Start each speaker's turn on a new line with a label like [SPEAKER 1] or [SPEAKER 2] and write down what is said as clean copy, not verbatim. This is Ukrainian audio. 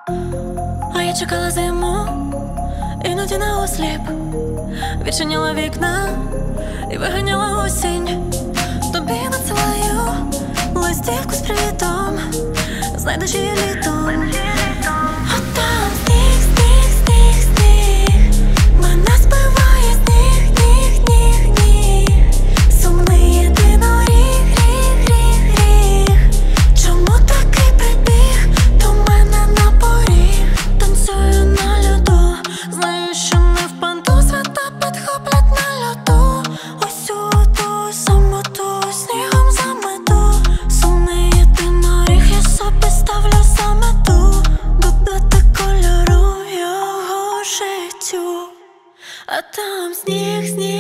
[SPEAKER 1] А я чекала зиму, іноді на осліп, відчиняла вікна і виганяла осінь. Тобі надсилаю листівку з привітом, знайдеш її літом. А там сніг, сніг, сніг, сніг, мене збиває сніг, ніг, ніг, ніг. Сумний єдиноріг, ріг, ріг, ріг. Чому такий прибіг до мене на поріг? Танцюю на льоду, знаю, що не впаду, свята підхоплять на льоду. Ось у ту самоту снігом замету. Сумний єдиноріг, я собі ставлю за мету додати кольору його життю. А там сніг, сніг.